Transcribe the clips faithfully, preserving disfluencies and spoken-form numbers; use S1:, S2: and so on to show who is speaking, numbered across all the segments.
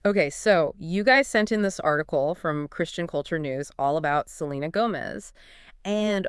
S1: Okay, so you guys sent in this article from Christian Culture News all about Selena Gomez. And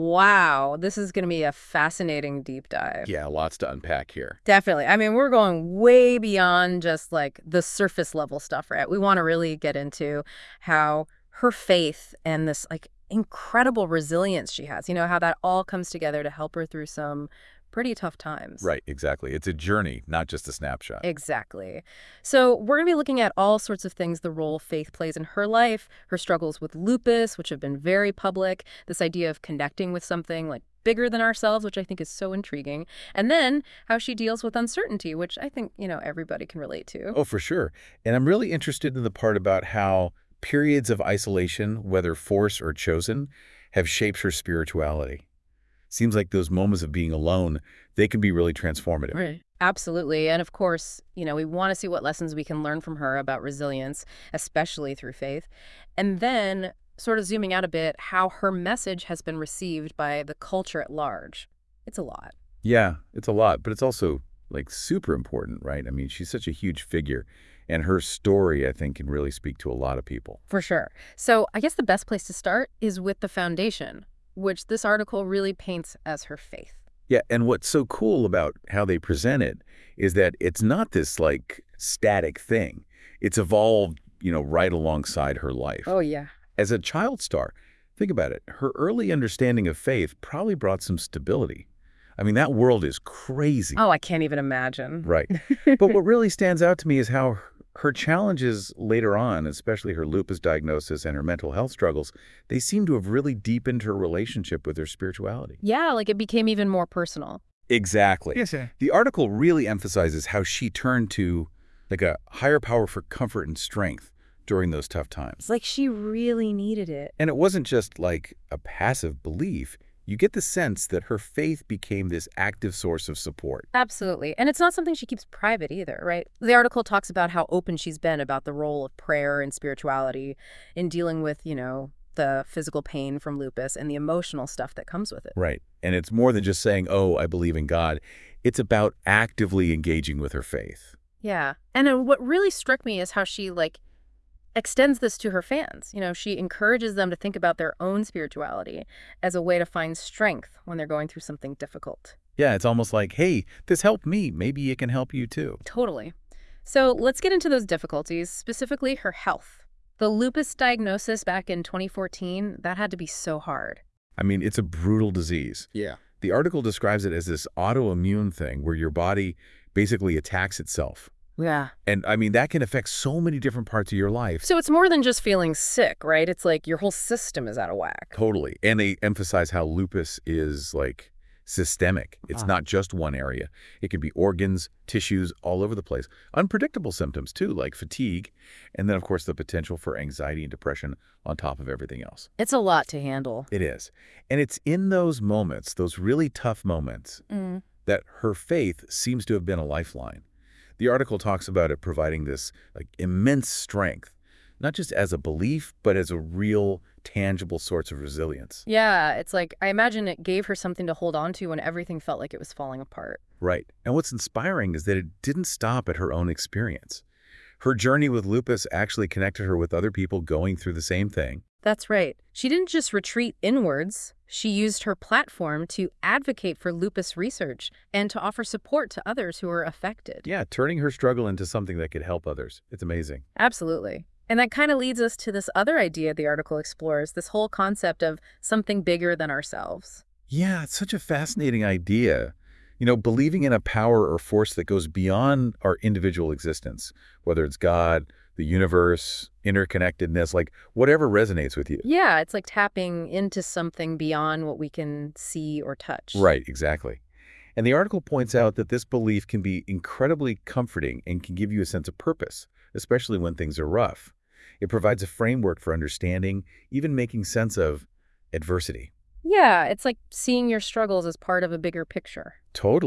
S1: wow, this is going to be a fascinating deep dive.
S2: Yeah, lots to unpack here.
S1: Definitely. I mean, we're going way beyond just like the surface level stuff, right? We want to really get into how her faith and this like incredible resilience she has, you know, how that all comes together to help her through some pretty tough times.
S2: Right, exactly. It's a journey, not just a snapshot.
S1: Exactly. So we're going to be looking at all sorts of things the role faith plays in her life, her struggles with lupus, which have been very public, this idea of connecting with something like bigger than ourselves, which I think is so intriguing, and then how she deals with uncertainty, which I think, you know, everybody can relate to.
S2: Oh, for sure. And I'm really interested in the part about how periods of isolation, whether forced or chosen, have shaped her spirituality. Seems like those moments of being alone, they can be really transformative.
S1: Right. Absolutely. And of course, you know, we want to see what lessons we can learn from her about resilience, especially through faith. And then, sort of zooming out a bit, how her message has been received by the culture at large. It's a lot.
S2: Yeah, it's a lot, but it's also like super important, right? I mean, she's such a huge figure, and her story, I think, can really speak to a lot of people.
S1: For sure. So I guess the best place to start is with the foundation, which this article really paints as her faith.
S2: Yeah, and what's so cool about how they present it is that it's not this like static thing. It's evolved, you know, right alongside her life.
S1: Oh, yeah.
S2: As a child star, think about it. Her early understanding of faith probably brought some stability. I mean, that world is crazy,
S1: Oh, I can't even imagine.
S2: right? But what really stands out to me is how her challenges later on, especially her lupus diagnosis and her mental health struggles, they seem to have really deepened her relationship with her spirituality.
S1: Yeah, like it became even more personal.
S2: Exactly.
S3: Yes, sir.
S2: The article really emphasizes how she turned to like a higher power for comfort and strength during those tough times.
S1: It's like she really needed it.
S2: And it wasn't just like a passive belief. You get the sense that her faith became this active source of support.
S1: Absolutely. And it's not something she keeps private either, right? The article talks about how open she's been about the role of prayer and spirituality in dealing with, you know, the physical pain from lupus and the emotional stuff that comes with it.
S2: Right. And it's more than just saying, oh, I believe in God. It's about actively engaging with her faith.
S1: Yeah. And then what really struck me is how she, like, extends this to her fans. You know, she encourages them to think about their own spirituality as a way to find strength when they're going through something difficult.
S2: Yeah, it's almost like, hey, this helped me. Maybe it can help you too.
S1: Totally. So let's get into those difficulties, specifically her health. The lupus diagnosis back in twenty fourteen, that had to be so hard.
S2: I mean, it's a brutal disease.
S3: Yeah.
S2: The article describes it as this autoimmune thing where your body basically attacks itself.
S1: Yeah.
S2: And I mean, that can affect so many different parts of your life.
S1: So it's more than just feeling sick, right? It's like your whole system is out of whack.
S2: Totally. And they emphasize how lupus is like systemic. It's
S3: Ah.
S2: not just one area. It can be organs, tissues, all over the place. Unpredictable symptoms too, like fatigue. And then, of course, the potential for anxiety and depression on top of everything else.
S1: It's a lot to handle.
S2: It is. And it's in those moments, those really tough moments,
S1: Mm.
S2: that her faith seems to have been a lifeline. The article talks about it providing this like immense strength, not just as a belief, but as a real, tangible source of resilience.
S1: Yeah, it's like, I imagine it gave her something to hold on to when everything felt like it was falling apart.
S2: Right. And what's inspiring is that it didn't stop at her own experience. Her journey with lupus actually connected her with other people going through the same thing.
S1: That's right. She didn't just retreat inwards. She used her platform to advocate for lupus research and to offer support to others who are affected.
S2: Yeah, turning her struggle into something that could help others. It's amazing.
S1: Absolutely. And that kind of leads us to this other idea the article explores, this whole concept of something bigger than ourselves.
S2: Yeah, it's such a fascinating idea. You know, believing in a power or force that goes beyond our individual existence, whether it's God, the universe, interconnectedness, like whatever resonates with you.
S1: Yeah, it's like tapping into something beyond what we can see or touch.
S2: Right, exactly. And the article points out that this belief can be incredibly comforting and can give you a sense of purpose, especially when things are rough. It provides a framework for understanding, even making sense of adversity.
S1: Yeah, it's like seeing your struggles as part of a bigger picture.
S2: Totally.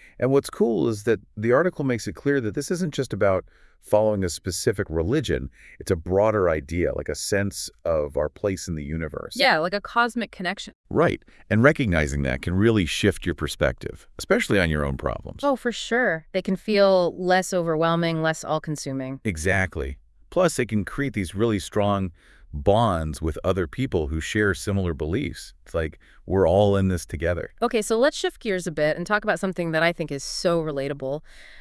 S2: And what's cool is that the article makes it clear that this isn't just about following a specific religion. It's a broader idea, like a sense of our place in the universe.
S1: Yeah, like a cosmic connection.
S2: Right. And recognizing that can really shift your perspective, especially on your own problems.
S1: Oh, for sure. They can feel less overwhelming, less all-consuming.
S2: Exactly. Plus, they can create these really strong bonds with other people who share similar beliefs. It's like we're all in this together.
S1: Okay, so let's shift gears a bit and talk about something that I think is so relatable.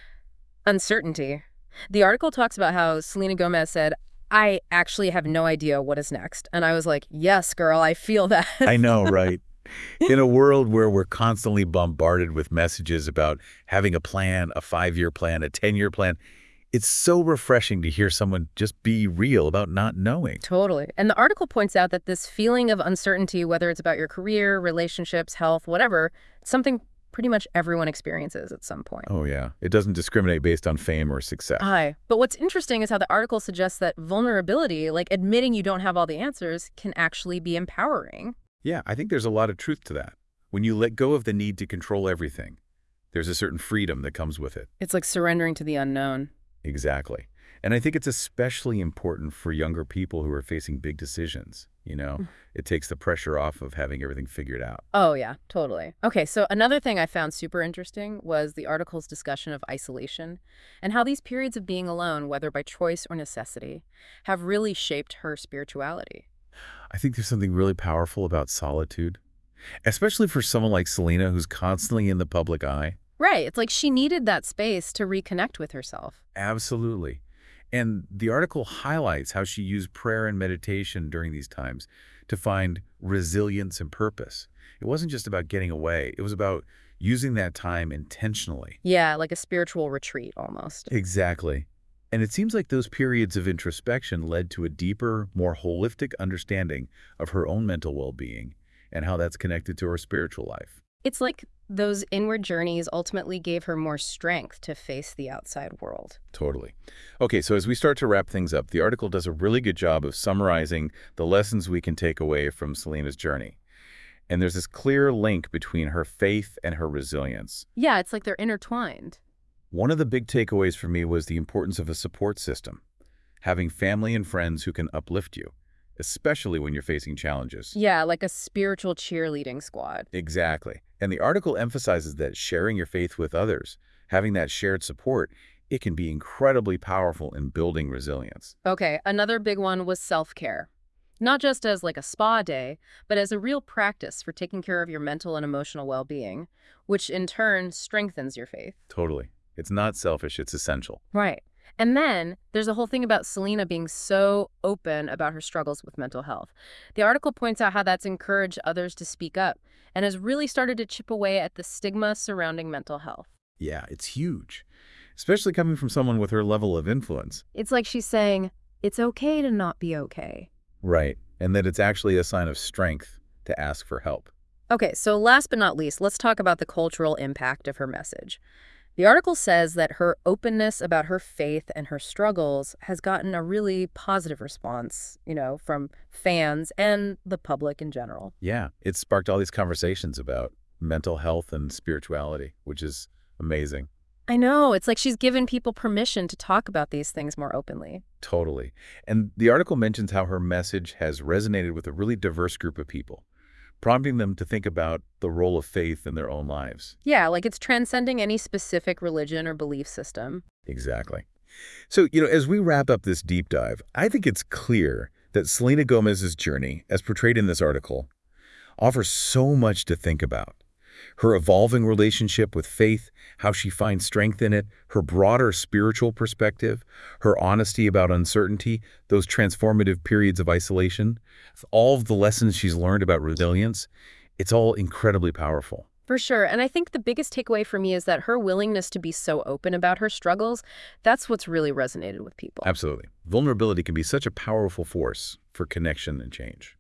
S1: Uncertainty. The article talks about how Selena Gomez said, I actually have no idea what is next. And I was like, yes, girl, I feel that.
S2: I know, right? In a world where we're constantly bombarded with messages about having a plan, a five-year plan, a ten-year plan, it's so refreshing to hear someone just be real about not knowing.
S1: Totally. And the article points out that this feeling of uncertainty, whether it's about your career, relationships, health, whatever, it's something pretty much everyone experiences at some point.
S2: Oh, yeah. It doesn't discriminate based on fame or success.
S1: Aye. But what's interesting is how the article suggests that vulnerability, like admitting you don't have all the answers, can actually be empowering.
S2: Yeah, I think there's a lot of truth to that. When you let go of the need to control everything, there's a certain freedom that comes with it.
S1: It's like surrendering to the unknown.
S2: Exactly. And I think it's especially important for younger people who are facing big decisions. You know, it takes the pressure off of having everything figured out.
S1: Oh, yeah, totally. Okay, so another thing I found super interesting was the article's discussion of isolation and how these periods of being alone, whether by choice or necessity, have really shaped her spirituality.
S2: I think there's something really powerful about solitude, especially for someone like Selena who's constantly in the public eye.
S1: Right, it's like she needed that space to reconnect with herself.
S2: Absolutely. And the article highlights how she used prayer and meditation during these times to find resilience and purpose. It wasn't just about getting away. It was about using that time intentionally.
S1: Yeah, like a spiritual retreat almost.
S2: Exactly. And it seems like those periods of introspection led to a deeper, more holistic understanding of her own mental well-being and how that's connected to her spiritual life.
S1: It's like those inward journeys ultimately gave her more strength to face the outside world.
S2: Totally. Okay, so as we start to wrap things up, the article does a really good job of summarizing the lessons we can take away from Selena's journey. And there's this clear link between her faith and her resilience.
S1: Yeah, it's like they're intertwined.
S2: One of the big takeaways for me was the importance of a support system, having family and friends who can uplift you, especially when you're facing challenges.
S1: Yeah, like a spiritual cheerleading squad.
S2: Exactly. And the article emphasizes that sharing your faith with others, having that shared support, it can be incredibly powerful in building resilience.
S1: Okay, another big one was self-care. Not just as like a spa day, but as a real practice for taking care of your mental and emotional well-being, which in turn strengthens your faith.
S2: Totally. It's not selfish, it's essential.
S1: Right. And then there's a whole thing about Selena being so open about her struggles with mental health. The article points out how that's encouraged others to speak up and has really started to chip away at the stigma surrounding mental health.
S2: Yeah, it's huge, especially coming from someone with her level of influence.
S1: It's like she's saying, it's okay to not be okay.
S2: Right, and that it's actually a sign of strength to ask for help.
S1: Okay, so last but not least, let's talk about the cultural impact of her message. The article says that her openness about her faith and her struggles has gotten a really positive response, you know, from fans and the public in general.
S2: Yeah, it sparked all these conversations about mental health and spirituality, which is amazing.
S1: I know. It's like she's given people permission to talk about these things more openly.
S2: Totally. And the article mentions how her message has resonated with a really diverse group of people, prompting them to think about the role of faith in their own lives.
S1: Yeah, like it's transcending any specific religion or belief system.
S2: Exactly. So, you know, as we wrap up this deep dive, I think it's clear that Selena Gomez's journey, as portrayed in this article, offers so much to think about. Her evolving relationship with faith, how she finds strength in it, her broader spiritual perspective, her honesty about uncertainty, those transformative periods of isolation, all of the lessons she's learned about resilience, it's all incredibly powerful.
S1: For sure. And I think the biggest takeaway for me is that her willingness to be so open about her struggles, that's what's really resonated with people.
S2: Absolutely. Vulnerability can be such a powerful force for connection and change.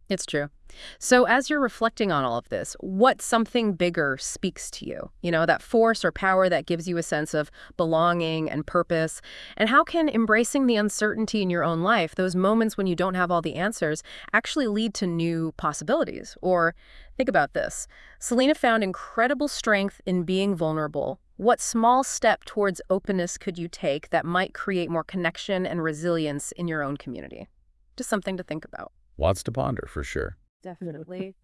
S1: It's true. So as you're reflecting on all of this, what something bigger speaks to you? You know, that force or power that gives you a sense of belonging and purpose? And how can embracing the uncertainty in your own life, those moments when you don't have all the answers, actually lead to new possibilities? Or think about this. Selena found incredible strength in being vulnerable. What small step towards openness could you take that might create more connection and resilience in your own community? Just something to think about.
S2: Lots to ponder, for sure.
S1: Definitely.